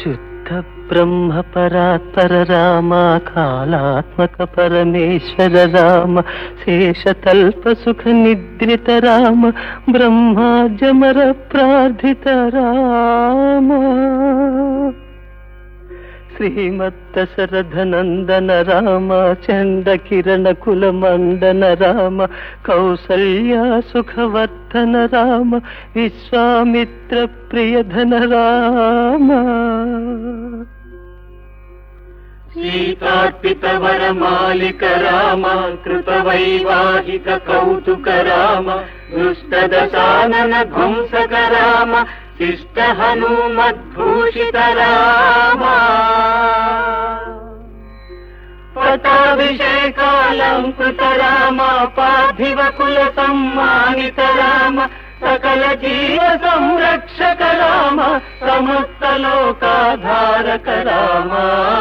శుద్ధ బ్రహ్మ పరాత్పర రామ కాళాత్మక పరమేశ్వర రామ శేషతల్ప సుఖ నిద్రిత రామ బ్రహ్మాజమర ప్రార్థిత రామ శ్రీమద్దశరథనందన రామ చండ కిరణ కుల మండన రామ కౌసల్యా సుఖవర్ధన రామ విశ్వామిత్ర ప్రియధన రామ సీతార్పిత వరమాలిక రామ కృత వైవాహిక కౌతుక రామ దుష్ట దశానన ధ్వంసక రామ శిష్ట హనుమద్భూషిత రామ పటాభిషేకాలంకృత రామ పార్థివ కుల సమ్మానిత రామ సకల జీవ సంరక్షక రామ సమస్త లోకాధారక రామ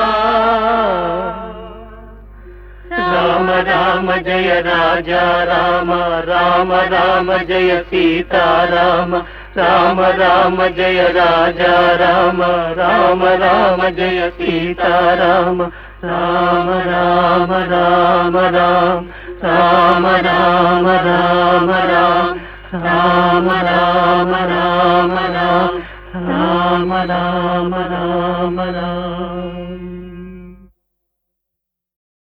రామ రామ జయ రాజా రామ రామ రామ జయ సీతారామ రామ రామ జయ రాజా రామ రామ రామ జయ సీతారామ రామ రామ రామ రామ రామ రామ రామ రామ రామ రామ రామ రామ రామ రామ రామ రామ